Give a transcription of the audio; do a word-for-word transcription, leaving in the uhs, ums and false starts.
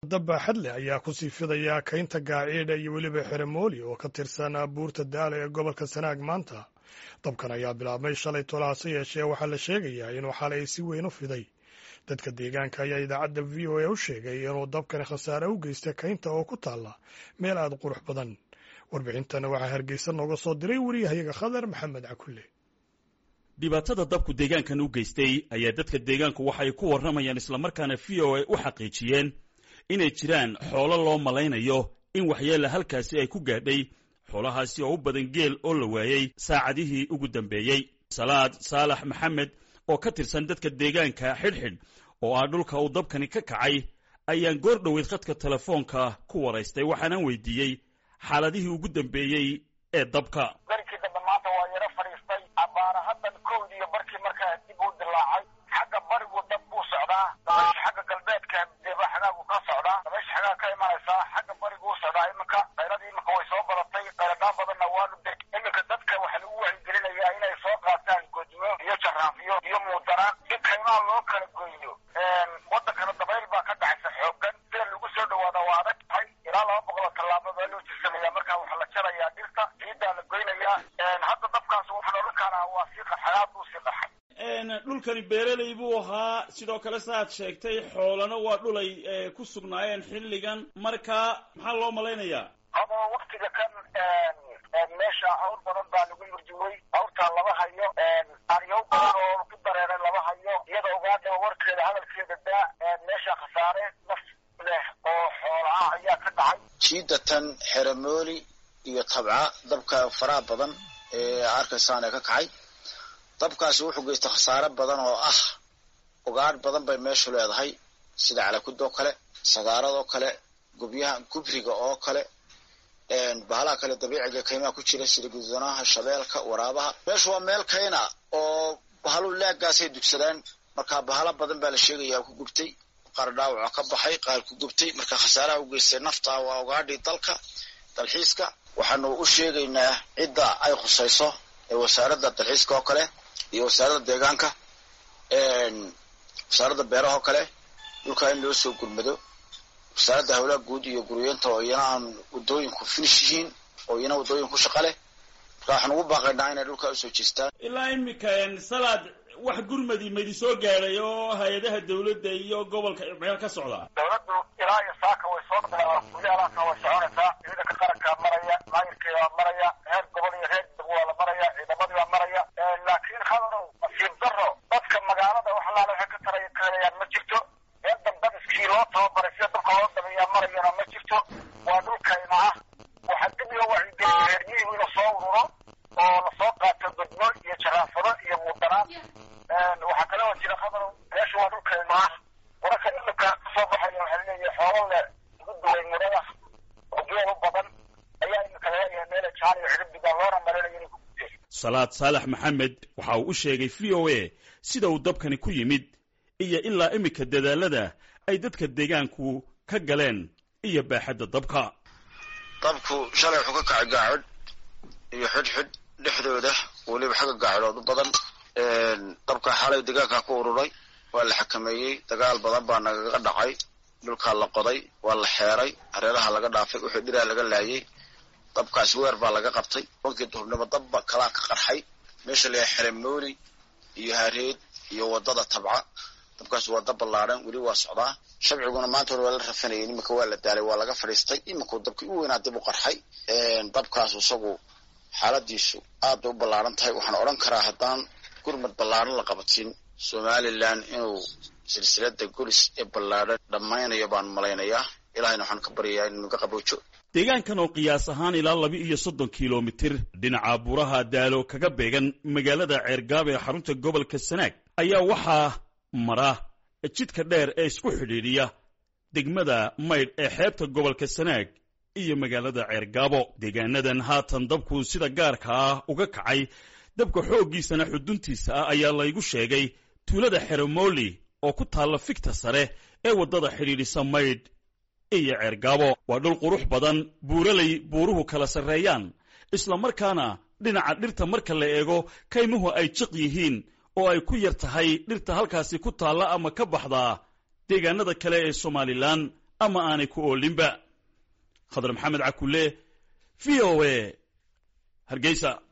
dabba xadle ayaa ku sii fidaya kaynta gaaciidha iyo weliba xeremooli oo ka tirsan buurta daala ee gobolka sanaag maanta. dabkan ayaa bilaabmay shalay tolaase yeeshee waxaa la sheegayaa inuu xalay si weyn u fiday. dadka deegaanka ayaa idaacadda v o a u sheegay inuu dabkani khasaare u geystay kaynta oo ku taalla meel aad qurux badan. warbixintana waxaa hargeysa nooga soo diray wariyahayaga khadar maxamed cakulle. dhibaatada dabku deegaankan u geystay ayaa dadka deegaanku waxay ku warramayaan islamarkaana v o a u xaqiijiyeen inay jiraan xoolo loo malaynayo in waxyeella halkaasi ay ku gaadhay, xoolahaasi oo u badan geel oo la waayey saacadihii ugu dambeeyey. salaad saalax maxamed oo ka tirsan dadka deegaanka xidhxidh oo ah dhulka uu dabkani ka kacay ayaan goor dhoweyd khadka telefoonka ku waraystay, waxaanaan weydiiyey xaaladihii ugu dambeeyey ee dabka. darkii dambe maanta waa yaro fadhiistay abaara haddan kowd iyo barkii markaa dib uu dilaacay. xagga barigu dab buu socdaa, dabaysha xagga galbeedka deba xagaagu ka socdaa, dabaysha xagaa ka imanaysaa, xagga bariguu socdaa. iminka qayladii iminka way soo badatay, qayladaan badanna waa dhudeg. iminka dadka waxaa lagu wacyigelinayaa inay soo qaataan godmo iyo jaraafiyo iyo muudaraan si kaymaha loo kala goyno. wadankana dabayl baa ka dhacaysa xoogan, sida lagu soo dhawaada waa adag tahay. ilaa laba boqoloo tallaabo baa loo jirsanaya, markaa waxaa la jarayaa dhirta, ciiddaa la goynayaa. hadda dabkaas wuxuu odhan karaa waa sii qaxayaad buu sii qaxay. dhulkani beeraley buu ahaa, sidoo kale saaad sheegtay xoolana waa dhulay ku sugnaayeen xilligan, marka maxaa loo malaynayaa? haba waktiga kan meesha awr badan baa lagu murjuwey, awrtaa lama hayo. aryow badan oo ku dareeray lama hayo. iyada ogaadha warkeeda hadalkeeda daa meesha khasaare naf leh oo xoolaha ayaa ka dhacay. jiidatan xeremooli iyo tabca dabka faraha badan ee arkaysaan ee ka kacay. dabkaasi wuxuu geystay khasaare badan oo ah ugaadh badan bay meeshu leedahay, sida calakudoo kale, sagaaradoo kale, gubyaha gubriga oo kale, bahalaha kale dabiiciga kaymaha ku jira sida gudanaha, shabeelka, waraabaha. meeshu waa meel kayna oo bahalu leeggaasay dugsadaan, markaa bahala badan baa la sheegayaa ku gubtay, qaar dhaawaca ka baxay, qaar ku gubtay. marka khasaaraha u geystay nafta waa ugaadhii dalka dalxiiska. waxaanu u sheegaynaa cidda ay khusayso ee wasaaradda dalxiiska oo kale iyo wasaaradda deegaanka, wasaaradda beeraha oo kale, dhulkaa in loo soo gurmado. wasaaradda hawlaha guud iyo guryeenta oo iyana aan wadooyinku finish yihiin oo iyana wadooyinku shaqa leh, marka waxaan ugu baaqaynaa inay dhulkaa usoo jeestaan. ilaa imika salaad wax gurmadi maidi soo gaadhay oo hay-adaha dawladda iyo gobolka meel ka socda? dawladdu ilaa iyo saaka way soo guyaalaka way soconaysaa. ciidanka qarankaa maraya, maayirkeedaa maraya, reer gobol iyo reer deg waa la maraya, ciidamadii baa maraya. laakiin khadarow nasiib daro dadka magaalada wax laala waxay ka taray karayaan ma jirto. meel dambadiskii loo tababaray sida dabka loo dabeeyaa marayana ma jirto. waa dhulkayna ah. waxaa dib loo wacyigeliyay reer miyigu in lasoo ururo oo lasoo qaato godmo iyo jaraafado iyo muudaraan. waxaa kale oo jira khadarow meesha waa dhulkayna ah. wararka imika kasoo baxaya waxaa leeyahay xoolo le ugu duway murada oo geel u badan ayaa imika laleeyahay meela jaan iyo xidibdiga loona marinayo inay ku gudeen. salaad saalax maxamed waxa uu u sheegay v o a sida uu dabkani ku yimid iyo ilaa imika dadaalada ay dadka deegaanku ka galeen iyo baaxadda dabka. dabku shalay wuxuu ka kacay gaacid iyo xidhxidh dhexdooda, weliba xagga gaacidood u badan. dabka xalay deegaanka ku ururay, waa la xakameeyey. dagaal badan baa nagaga dhacay, dhulkaa la qoday, waa la xeeray, hareeraha laga dhaafay, wixii dhiraa laga laayay. dabkaas weer baa laga qabtay. wankii duhurnimo dabba kalaa ka qarxay meesha layahay xeremooli iyo hareed iyo wadada tabca. dabkaas waa dab ballaadhan, weli waa socdaa. shabciguna maanta hore waa la rafanayay, iminka waa la daalay, waa laga fadhiistay. iminkuu dabkii u weynaa dib u qarxay. dabkaas isagu xaaladiisu aad bay u ballaadhan tahay. waxaan odhan karaa haddaan gurmad ballaadhan la qabatin somalilan inuu silsilada golis ee ballaadhan dhammaynayo baan malaynayaa. ilahayna waxaan ka baryayaa inuu naga qaboojo. deegaankan oo qiyaas ahaan ilaa laba iyo soddon kilomitir dhinaca buuraha daalo kaga beegan magaalada ceergaabo ee xarunta gobolka sanaag ayaa waxaa mara jidka dheer ee isku xidhiidhiya degmada maydh ee xeebta gobolka sanaag iyo magaalada ceergaabo. deegaanadan haatan dabku sida gaarka ah uga kacay, dabka xooggiisana xuduntiisa ah ayaa laygu sheegay tuulada xeremooli oo ku taalla figta sare ee waddada xidhiidhisa maydh iyo ceergaabo. waa dhul qurux badan, buuraley buuruhu kala sarreeyaan, isla markaana dhinaca dhirta marka la eego kaymuhu ay jiq yihiin oo ay ku yar tahay dhirta halkaasi ku taalla ama ka baxdaa deegaanada kale ee somalilan ama aanay ku oolinba. khadar maxamed cakulle v o a hargeysa.